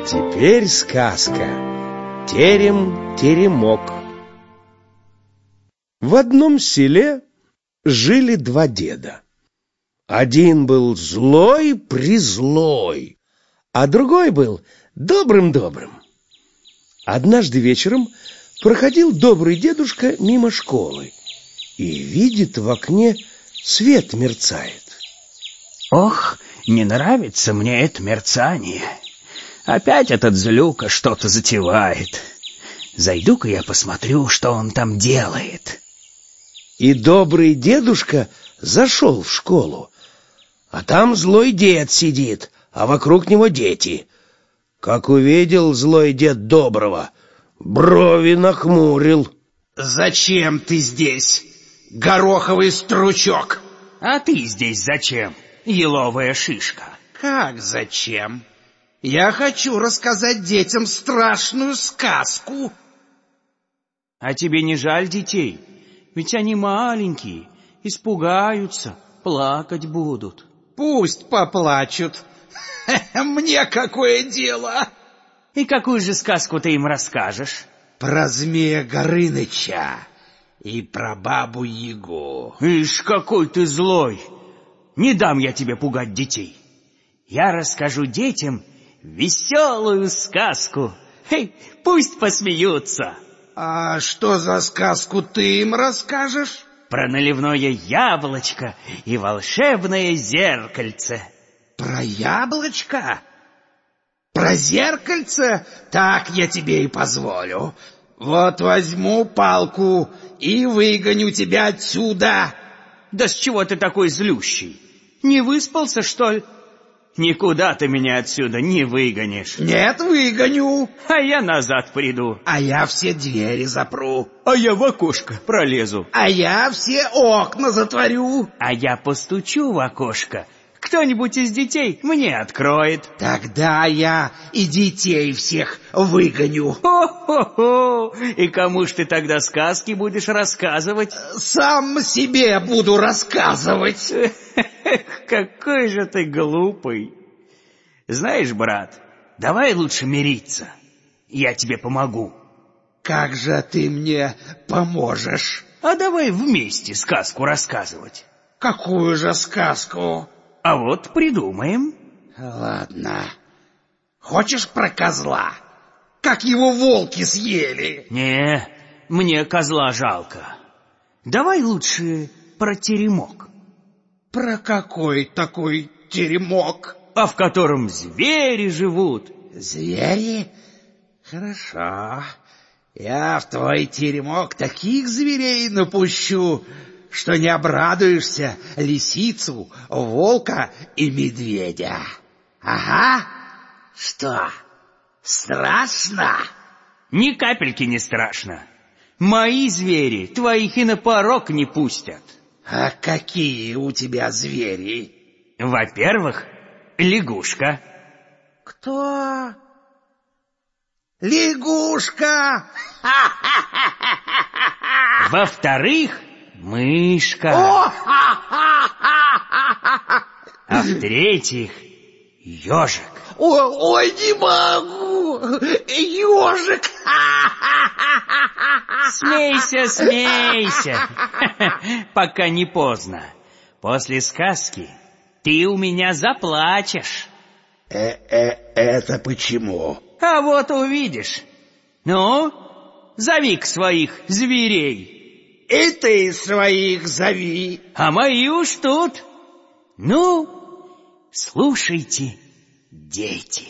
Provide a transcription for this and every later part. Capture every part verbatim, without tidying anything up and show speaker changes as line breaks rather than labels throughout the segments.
теперь сказка «Терем-теремок». В одном селе жили два деда. Один был злой-призлой, а другой был добрым-добрым. Однажды вечером проходил добрый дедушка мимо школы и видит, в окне свет мерцает.
Ох, не нравится мне это мерцание. Опять этот злюка что-то затевает. Зайду-ка я посмотрю, что он там делает.
И добрый дедушка зашел в школу, а там злой дед сидит, а вокруг него дети. Как увидел злой дед доброго, брови нахмурил.
Зачем ты здесь, гороховый стручок?
А ты здесь зачем, еловая шишка?
Как зачем? Я хочу рассказать детям страшную сказку.
А тебе не жаль детей? Ведь они маленькие, испугаются, плакать будут.
Пусть поплачут. Мне какое дело?
И какую же сказку ты им расскажешь?
Про змея Горыныча и про бабу Ягу.
Ишь, какой ты злой! Не дам я тебе пугать детей. Я расскажу детям веселую сказку. Хей, пусть посмеются.
А что за сказку ты им расскажешь?
Про наливное яблочко и волшебное зеркальце.
Про яблочко? Про зеркальце? Так я тебе и позволю. Вот возьму палку и выгоню тебя отсюда.
Да с чего ты такой злющий? Не выспался, что ли? Никуда ты меня отсюда не выгонишь.
Нет, выгоню.
А я назад приду.
А я все двери запру.
А я в окошко пролезу.
А я все окна затворю.
А я постучу в окошко. Кто-нибудь из детей мне откроет.
Тогда я и детей всех выгоню.
Хо-хо-хо! И кому ж ты тогда сказки будешь рассказывать?
Сам себе буду рассказывать.
Какой же ты глупый. Знаешь, брат, давай лучше мириться. Я тебе помогу.
Как же ты мне поможешь?
А давай вместе сказку рассказывать.
Какую же сказку?
А вот придумаем.
Ладно. Хочешь про козла? Как его волки съели?
Не, мне козла жалко. Давай лучше про теремок.
Про какой такой теремок?
А в котором звери живут.
Звери? Хорошо. Я в твой теремок таких зверей напущу, что не обрадуешься лисицу, волка и медведя. Ага. Что, страшно?
Ни капельки не страшно. Мои звери твоих и на порог не пустят.
А какие у тебя звери?
Во-первых, лягушка.
Кто? Лягушка!
Во-вторых, мышка. А в-третьих, ежик.
Ой, ой, не могу! Ежик!
Смейся, смейся, пока не поздно. После сказки ты у меня заплачешь.
Э-э, это почему?
А вот увидишь. Ну, зови-ка своих зверей.
И ты своих зови.
А мои уж тут. Ну, слушайте, дети.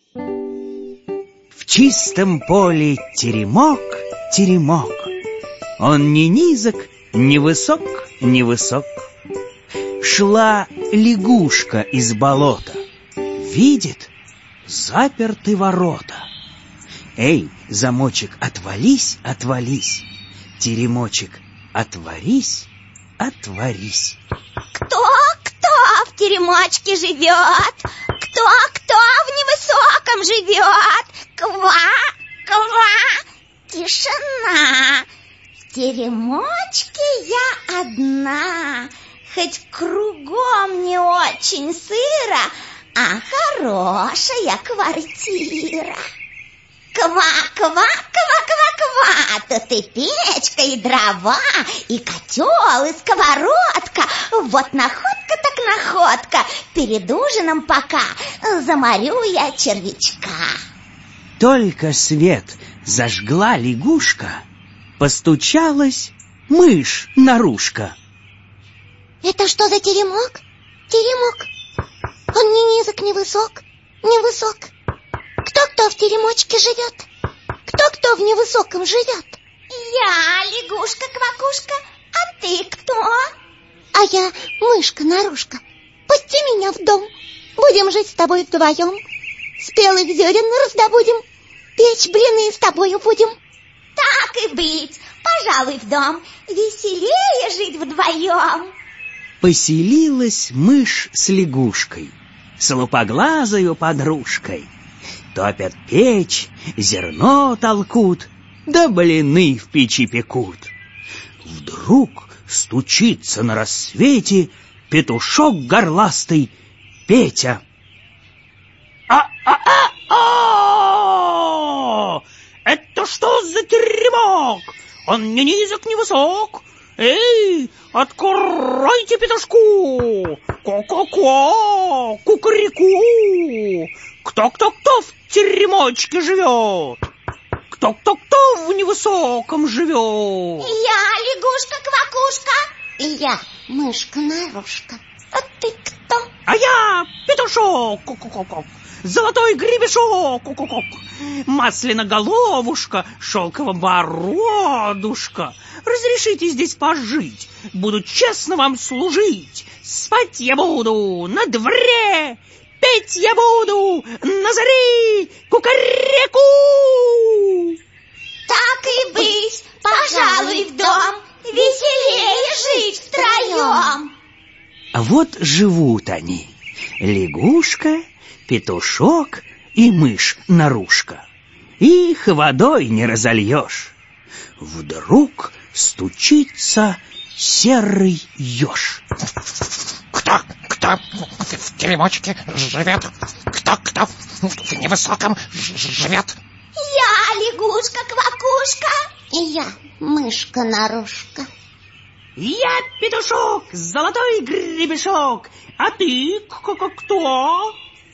В чистом поле теремок, теремок. Он не низок, не высок, не высок. Шла лягушка из болота. Видит, заперты ворота. Эй, замочек, отвались, отвались. Теремочек, отворись, отворись.
Кто, кто в теремочке живет? Кто, кто в невысоком живет? Ква, ква, тишина. В теремочке я одна. Хоть кругом не очень сыро, а хорошая квартира. Ква, ква, ква, ква, ква. Тут и печка, и дрова, и котел, и сковородка. Вот находка так находка. Перед ужином пока заморю я червячка.
Только свет зажгла лягушка, постучалась мышь-нарушка.
Это что за теремок? Теремок. Он ни низок, ни высок, ни высок. Кто-кто в теремочке живет? Кто-кто в невысоком живет?
Я лягушка-квакушка, а ты кто?
А я мышка-нарушка. Пусти меня в дом. Будем жить с тобой вдвоем. Спелых зерен раздобудем. Печь блины с тобою будем.
Так и быть, пожалуй, в дом. Веселее жить вдвоем.
Поселилась мышь с лягушкой, с лупоглазою подружкой. Топят печь, зерно толкут, да блины в печи пекут. Вдруг стучится на рассвете петушок горластый Петя. А-а-а-а! Это что за теремок? Он ни низок, ни высок. Эй, откройте петушку! Ко-ко-ко! Кукареку! Кто-кто-кто в теремочке живет? Кто-кто-кто в невысоком живет?
Я лягушка-квакушка.
И я мышка-нарушка.
А ты кто?
А я петушок, ку-ку-ку-ку, золотой гребешок, ку-ку-ку, масляноголовушка, шелково-бородушка. Разрешите здесь пожить, буду честно вам служить. Спать я буду на дворе, петь я буду на заре, кукареку.
Так и быть, пожалуй, в дом. Веселее жить втроем.
Вот живут они, лягушка, петушок и мышь-нарушка. Их водой не разольешь. Вдруг стучится серый еж.
Кто, кто в теремочке живет? Кто, кто в невысоком живет?
Я лягушка-квакушка.
И я мышка-нарушка.
Я петушок, золотой гребешок, а ты кто?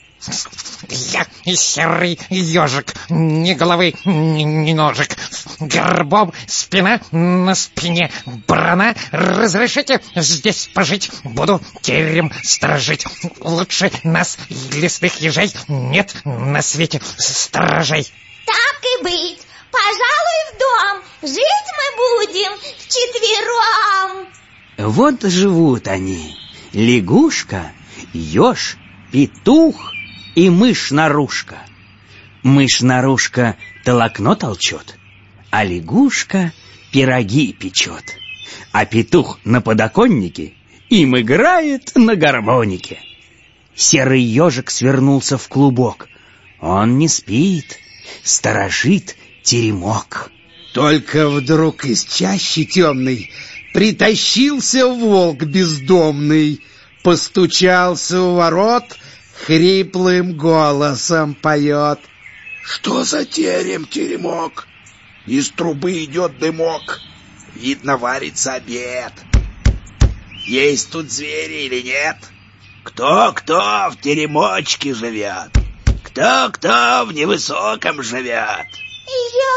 Я серый ежик, ни головы, ни, ни ножек, горбом спина на спине брана. Разрешите здесь пожить, буду терем сторожить. Лучше нас, лесных ежей, нет на свете сторожей.
Так и быть, пожалуй, в дом. Жить мы будем вчетвером.
Вот живут они, лягушка, еж, петух и мышь-нарушка. Мышь-нарушка толокно толчет, а лягушка пироги печет, а петух на подоконнике им играет на гармонике. Серый ежик свернулся в клубок. Он не спит, сторожит теремок.
Только вдруг из чащи темной притащился волк бездомный, постучался у ворот, хриплым голосом поет.
Что за терем, теремок? Из трубы идет дымок. Видно, варится обед. Есть тут звери или нет? Кто-кто в теремочке живет? Кто-кто в невысоком живет?
Я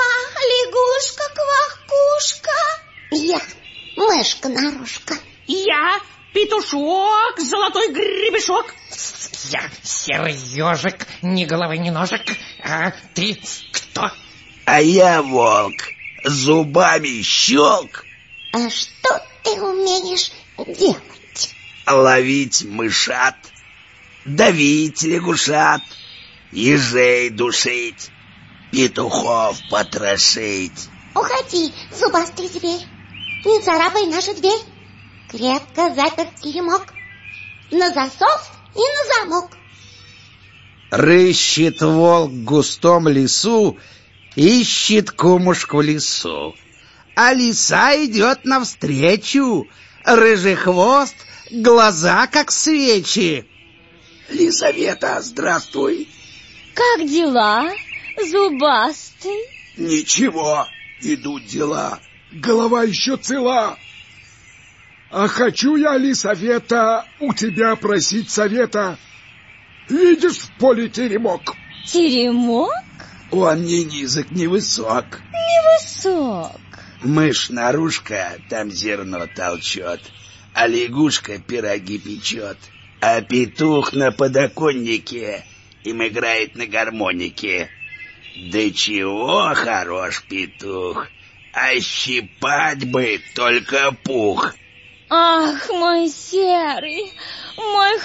лягушка-квакушка.
Я мышка-нарушка.
Я петушок, золотой гребешок.
Я серый ежик, ни головы, ни ножек, а ты кто?
А я волк, зубами щелк.
А что ты умеешь делать?
Ловить мышат, давить лягушат, ежей душить, петухов потрошить.
Уходи, зубастый зверь, не царапай нашу дверь. Крепко заперт теремок, на засов и на замок.
Рыщет волк в густом лесу, ищет кумушку в лесу. А лиса идет навстречу, рыжий хвост, глаза как свечи.
Лисавета, здравствуй.
Как дела, зубастый?
Ничего, идут дела. Голова еще цела. А хочу я, Лисавета, у тебя просить совета. Видишь в поле теремок?
Теремок?
Он ни низок, ни высок.
Невысок.
Мышь-нарушка там зерно толчет, а лягушка пироги печет, а петух на подоконнике им играет на гармонике. Да чего хорош петух, а щипать бы только пух.
Ах, мой серый, мой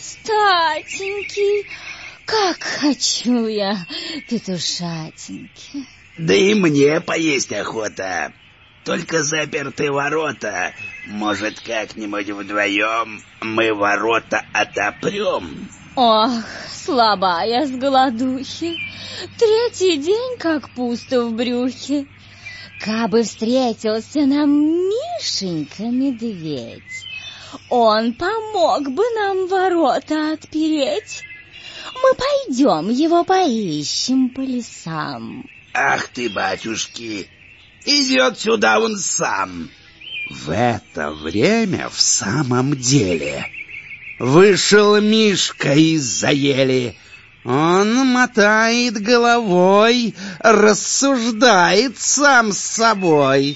хвостатенький, как хочу я петушатенький.
Да и мне поесть охота, только заперты ворота. Может, как-нибудь вдвоем мы ворота отопрем?
Ох, слаба я с голодухи, третий день как пусто в брюхе. Кабы встретился нам Мишенька-медведь, он помог бы нам ворота отпереть. Мы пойдем его поищем по лесам.
Ах ты, батюшки, идет сюда он сам.
В это время в самом деле вышел Мишка из-за ели. Он мотает головой, рассуждает сам с собой.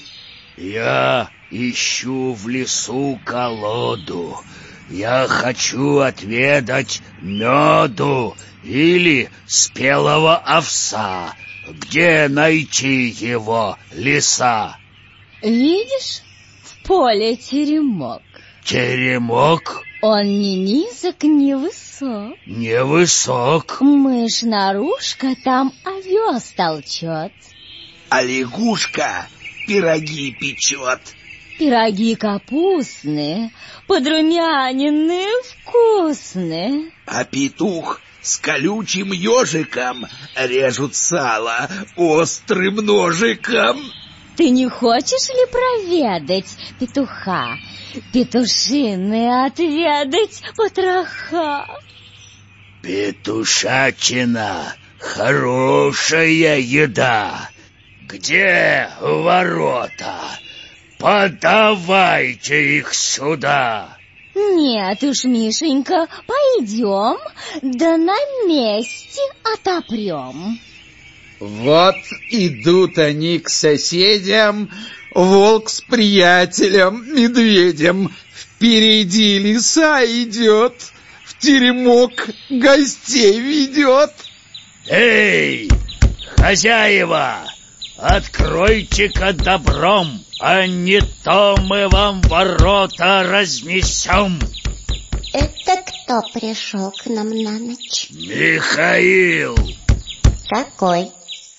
Я ищу в лесу колоду. Я хочу отведать меду или спелого овса. Где найти его, лиса?
Видишь, в поле теремок.
Теремок?
Он ни низок, ни высок.
Невысок.
Мышь-нарушка там овес толчет.
А лягушка пироги печет.
Пироги капустные, подрумяненные, вкусные.
А петух с колючим ежиком режут сало острым ножиком.
Ты не хочешь ли проведать петуха, петушиные отведать потроха?
Петушатина, хорошая еда. Где ворота? Подавайте их сюда.
Нет уж, Мишенька, пойдем, да на месте отопрем.
Вот идут они к соседям, волк с приятелем, медведем. Впереди лиса идет, в теремок гостей ведет.
Эй, хозяева, откройте-ка добром, а не то мы вам ворота разнесем.
Это кто пришел к нам на ночь?
Михаил.
Какой?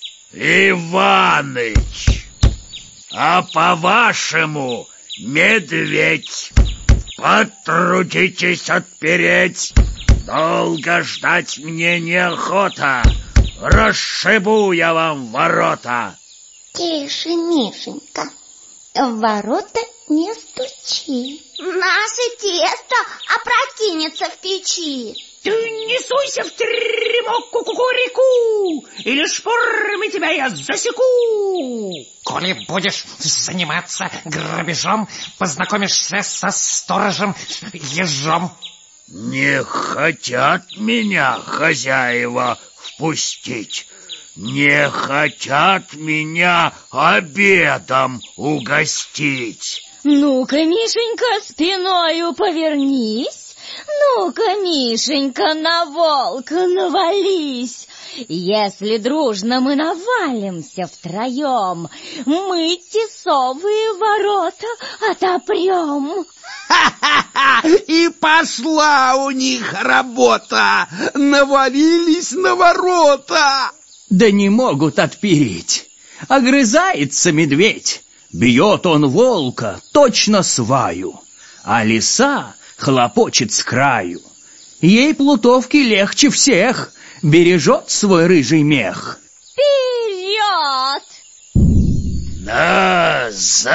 Иваныч. А по-вашему, медведь. Потрудитесь отпереть. Долго ждать мне неохота. Расшибу я вам ворота.
Тише, Мишенька, в ворота не стучи.
Наше тесто опрокинется в печи.
Ты не суйся в теремок, кукурику, или шпорами тебя я засеку. Коли будешь заниматься грабежом, познакомишься со сторожем ежом.
Не хотят меня хозяева впустить, не хотят меня обедом угостить.
Ну-ка, Мишенька, спиною повернись. Ну-ка, Мишенька, на волка навались. Если дружно мы навалимся втроем, мы тесовые ворота отопрем.
Ха-ха-ха! И пошла у них работа! Навалились на ворота!
Да не могут отпереть. Огрызается медведь. Бьет он волка точно сваю, а лиса хлопочет с краю. Ей плутовки легче всех, бережет свой рыжий мех.
Вперед!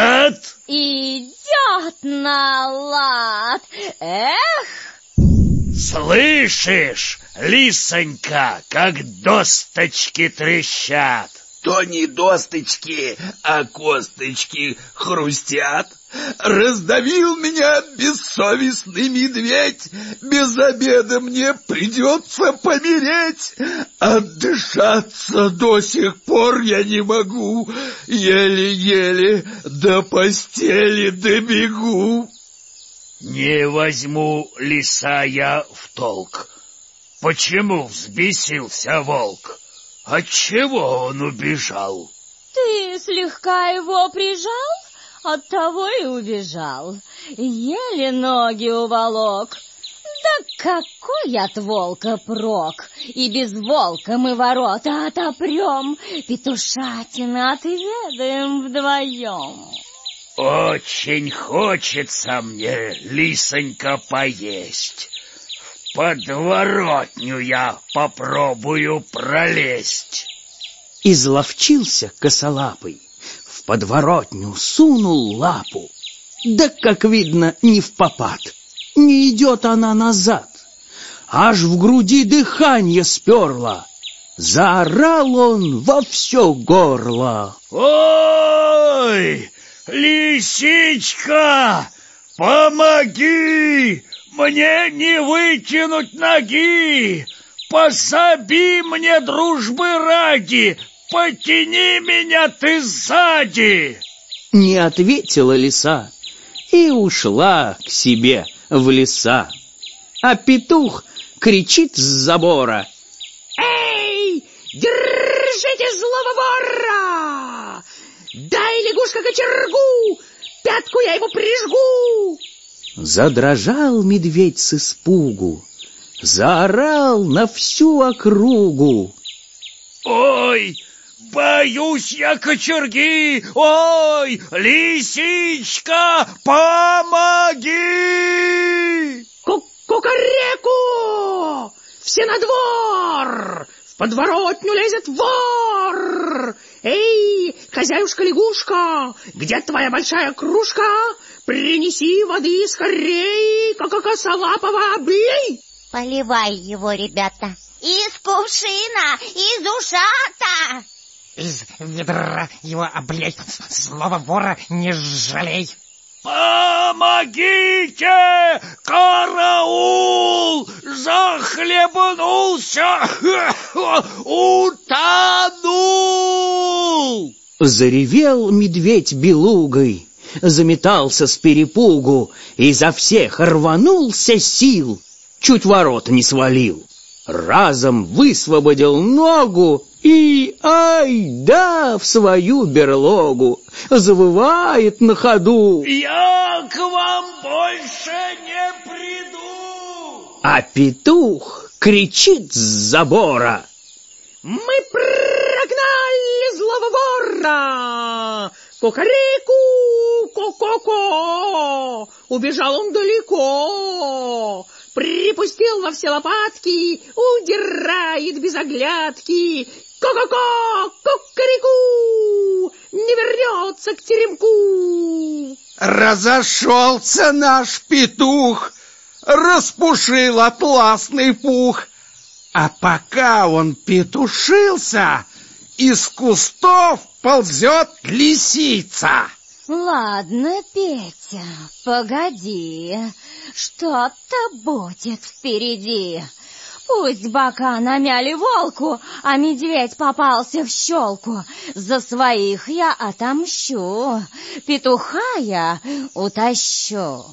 Назад!
Идет на лад. Эх!
Слышишь, лисонька, как досточки трещат?
То не досточки, а косточки хрустят. Раздавил меня бессовестный медведь. Без обеда мне придется помереть. Отдышаться до сих пор я не могу. Еле-еле до постели добегу.
Не возьму лиса я в толк. Почему взбесился волк? Отчего он убежал?
Ты слегка его прижал, оттого и убежал. Еле ноги уволок. Да какой от волка прок? И без волка мы ворота отопрем, петушатины отведаем вдвоем.
Очень хочется мне, лисонька, поесть. В подворотню я попробую пролезть. Изловчился косолапый, в подворотню сунул лапу. Да, как видно, не впопад, не идет она назад. Аж в груди дыхание сперло. Заорал он во все горло. Ой! Лисичка, помоги, мне не вытянуть ноги, пособи мне дружбы ради, потяни меня ты сзади. Не ответила лиса и ушла к себе в леса. А петух кричит с забора: «Эй, держите злого вора! Дай, лягушка, кочергу, пятку я ему прижгу!» Задрожал медведь с испугу, заорал на всю округу: «Ой, боюсь я кочерги! Ой, лисичка, помоги!» Ку-кукареку! Все на двор! В подворотню лезет вор! Эй, хозяюшка-лягушка, где твоя большая кружка? Принеси воды скорей, как косолапого бей!
Поливай его, ребята, из кувшина, из ушата.
Из ведра его облей, злого вора не жалей.
Помогите! Караул! Захлебнулся! Утонул! Заревел медведь белугой, заметался с перепугу, изо всех рванулся сил, чуть ворота не свалил. Разом высвободил ногу и, ай да, в свою берлогу, завывает на ходу: «Я к вам больше не приду!» А петух кричит с забора: «Мы прогнали злого вора! Кукареку, ко-ко-ко! Убежал он далеко! Припустил во все лопатки, удирает без оглядки! Ко-ко-ко, кукареку! Не вернется к теремку!»
Разошелся наш петух, распушил атласный пух. А пока он петушился, из кустов ползет лисица.
Ладно, Петя, погоди, что-то будет впереди. Пусть бока намяли волку, а медведь попался в щелку. За своих я отомщу, петуха я утащу.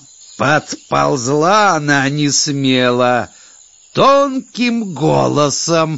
Подползла она несмело, тонким голосом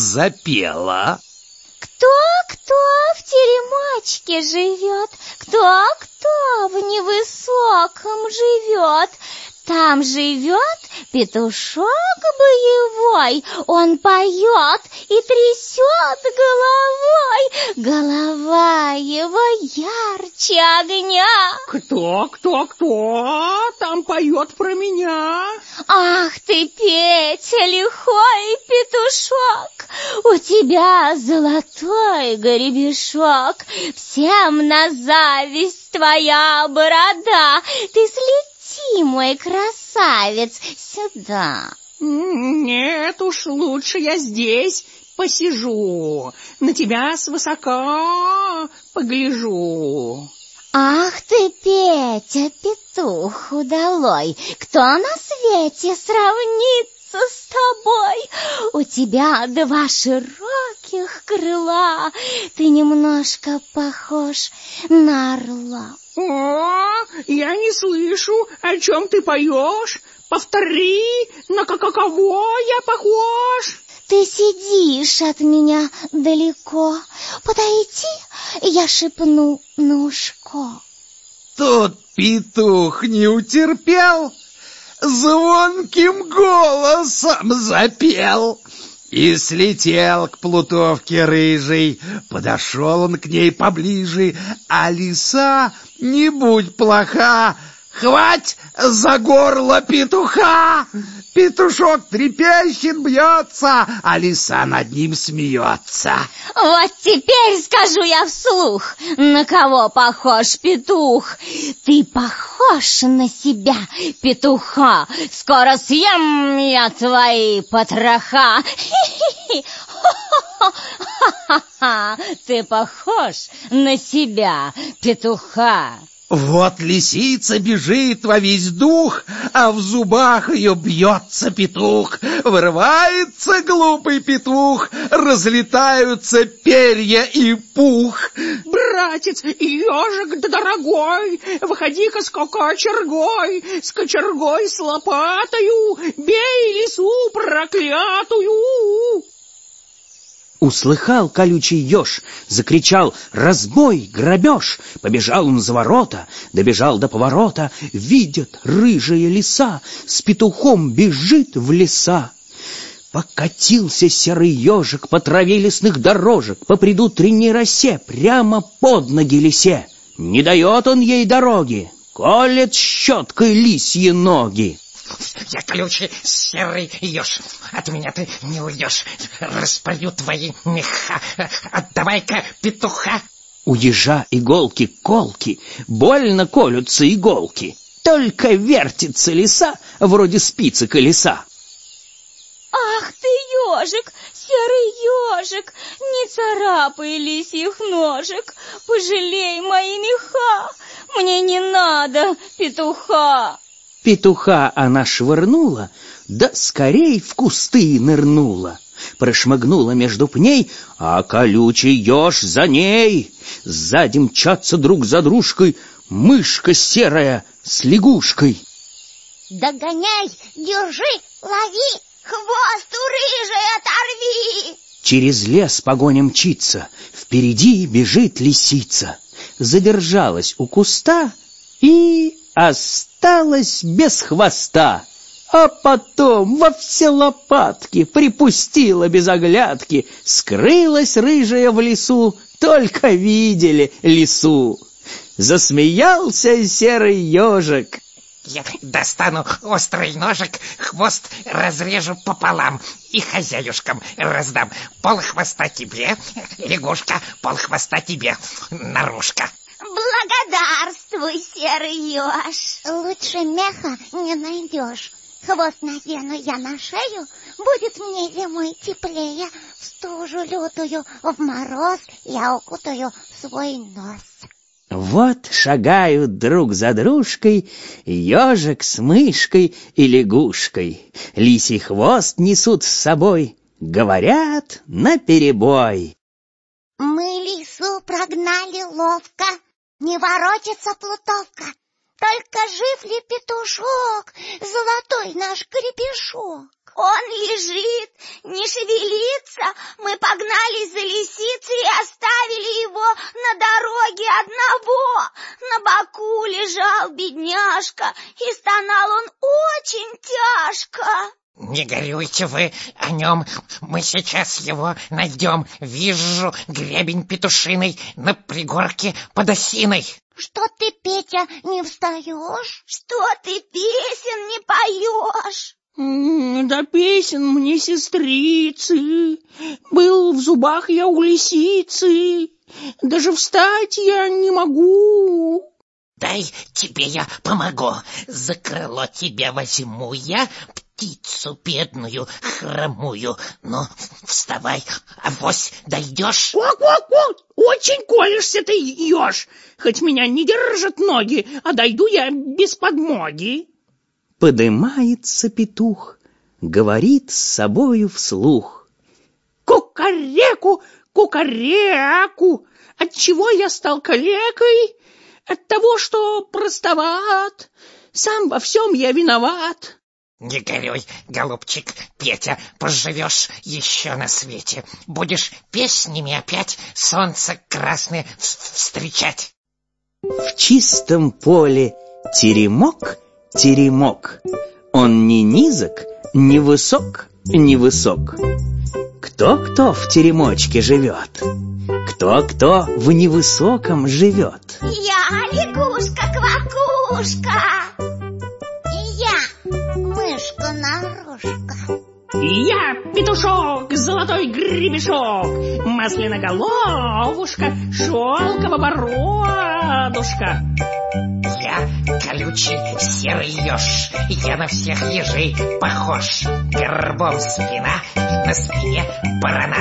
запела:
Кто-кто в теремочке живет, кто-кто в невысоком живет. Там живет петушок боевой, он поет и трясет головой. Голова его ярче огня.
Кто, кто, кто там поет про меня?
Ах ты, Петя, лихой петушок, у тебя золотой гребешок, всем на зависть твоя борода. Ты слети, мой красавец, сюда.
Нет уж, лучше я здесь посижу, на тебя свысока погляжу.
Ах ты, Петя, петух удалой, кто на свете сравнится с тобой? У тебя два широких крыла, ты немножко похож на орла.
О, я не слышу, о чем ты поешь. Повтори, на каково я похож?
Ты сидишь от меня далеко. Подойди, я шепну на ушко.
Тут петух не утерпел, звонким голосом запел и слетел к плутовке рыжей. Подошел он к ней поближе, а лиса, не будь плоха, хвать за горло петуха! Петушок трепещет, бьется, а лиса над ним смеется.
Вот теперь скажу я вслух, на кого похож петух. Ты похож на себя, петуха. Скоро съем я твои потроха. Ты похож на себя, петуха.
Вот лисица бежит во весь дух, а в зубах ее бьется петух. Вырывается глупый петух, разлетаются перья и пух.
Братец, ежик дорогой, выходи-ка с кочергой, с кочергой с лопатою, бей лису проклятую. Услыхал колючий еж, закричал: «Разбой, грабеж!» Побежал он за ворота, добежал до поворота, видит, рыжая лиса с петухом бежит в леса. Покатился серый ежик по траве лесных дорожек, по предутренней росе, прямо под ноги лисе. Не дает он ей дороги, колет щеткой лисьи ноги.
Я колючий серый еж, от меня ты не уйдешь. Распорю твои меха, отдавай-ка петуха.
У ежа иголки колки, больно колются иголки. Только вертится лиса, вроде спицы колеса.
Ах ты, ежик, серый ежик, не царапай лисьих ножек, пожалей мои меха, мне не надо петуха.
Петуха она швырнула, да скорей в кусты нырнула. Прошмыгнула между пней, а колючий еж за ней. Сзади мчатся друг за дружкой мышка серая с лягушкой.
Догоняй, держи, лови, хвост у рыжей оторви.
Через лес погоня мчится, впереди бежит лисица. Задержалась у куста и осталась без хвоста, а потом во все лопатки припустила без оглядки. Скрылась рыжая в лесу, только видели лису. Засмеялся серый ежик.
Я достану острый ножик, хвост разрежу пополам и хозяюшкам раздам. Пол хвоста тебе, лягушка, пол хвоста тебе, наружка.
Благодарствуй, серый еж. Лучше меха не найдешь. Хвост надену я на шею, будет мне зимой теплее. В стужу лютую, в мороз я укутаю свой нос.
Вот шагают друг за дружкой ежик с мышкой и лягушкой. Лисий хвост несут с собой, говорят наперебой.
Мы лису прогнали ловко, не воротится плутовка. Только жив ли петушок, золотой наш крепешок? Он лежит, не шевелится, мы погнались за лисицей и оставили его на дороге одного. На боку лежал бедняжка, и стонал он очень тяжко.
Не горюйте вы о нем, мы сейчас его найдем. Вижу гребень петушиный на пригорке под осиной.
Что ты, Петя, не встаешь? Что ты песен не поешь?
Да песен мне, сестрицы, был в зубах я у лисицы, даже встать я не могу.
Дай тебе я помогу, за крыло тебя возьму я, птицу бедную, хромую. Ну, вставай, авось дойдешь.
Ку-ку-ку, очень колешься ты, еж. Хоть меня не держат ноги, а дойду я без подмоги. Подымается петух, говорит с собою вслух. Кукареку, кукареку, отчего я стал калекой? От того, что простоват, сам во всем я виноват.
Не горюй, голубчик Петя, поживешь еще на свете. Будешь песнями опять солнце красное встречать.
В чистом поле теремок, теремок. Он не низок, не высок, не высок. Кто-кто в теремочке живет? Кто-кто в невысоком живет?
Я лягушка-квакушка. И я мышка-нарушка.
Я петушок, золотой гребешок, масляноголовушка, шелково-бородушка.
Я колючий серый еж, я на всех ежей похож. Горбом спина, на спине барана.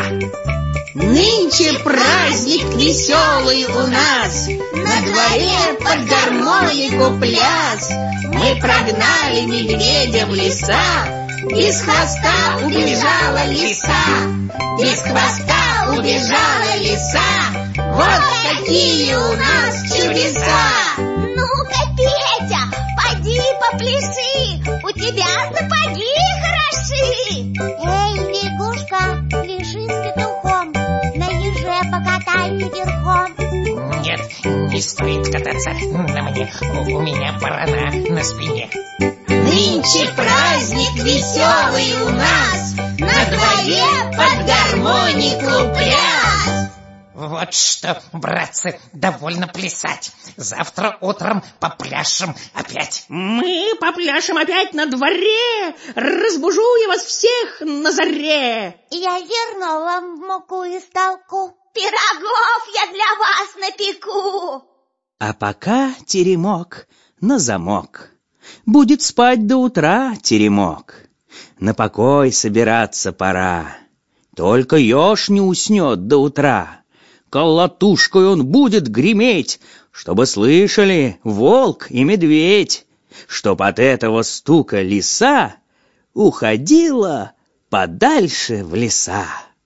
Нынче праздник веселый у нас, на дворе под гармонику пляс. Мы прогнали медведя в леса, без хвоста убежала лиса, без хвоста убежала лиса. Вот какие у нас чудеса!
Ну-ка, Петя, поди попляши, у тебя сапоги хороши. Эй, лягушка, пляши с петухом, на еже покатай верхом.
Нет, не стоит кататься на мне, у меня барана на спине.
Нынче праздник веселый у нас, на дворе под гармонику пляс.
Вот что, братцы, довольно плясать. Завтра утром попляшем опять.
Мы попляшем опять на дворе. Разбужу я вас всех на заре.
Я зерно вам в муку и столку, пирогов я для вас напеку.
А пока теремок на замок. Будет спать до утра теремок. На покой собираться пора. Только еж не уснет до утра. Колотушкой он будет греметь, чтобы слышали волк и медведь, чтоб от этого стука лиса уходила подальше в леса.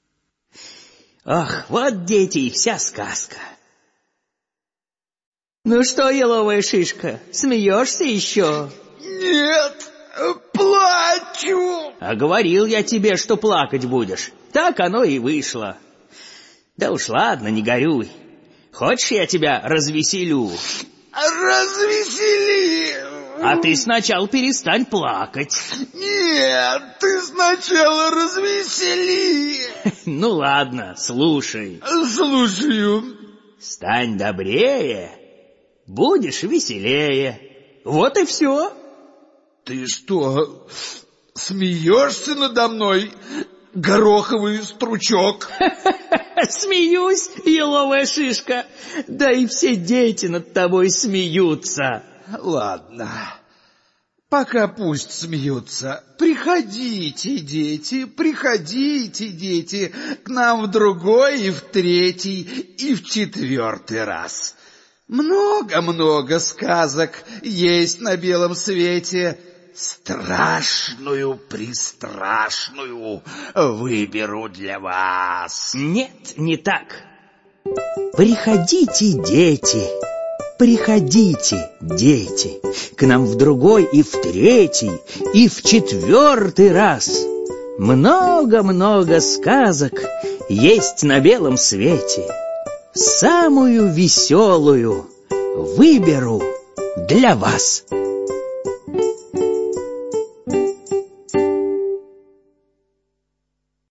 Ах, вот, дети, и вся сказка. Ну что, еловая шишка, смеешься еще?
Нет, плачу.
А говорил я тебе, что плакать будешь. Так оно и вышло. Да уж ладно, не горюй. Хочешь, я тебя развеселю?
Развесели.
А ты сначала перестань плакать.
Нет, ты сначала развесели.
Ну ладно, слушай.
Слушаю.
Стань добрее, будешь веселее. Вот и все.
Ты что, смеешься надо мной, гороховый стручок?
Смеюсь, еловая шишка. Да и все дети над тобой смеются.
Ладно, пока пусть смеются. Приходите, дети, приходите, дети, к нам в другой, и в третий, и в четвертый раз. Много-много сказок есть на белом свете. Страшную, пристрашную выберу для вас.
Нет, не так. Приходите, дети, приходите, дети, к нам в другой и в третий, и в четвертый раз. Много-много сказок есть на белом свете. Самую веселую выберу для вас.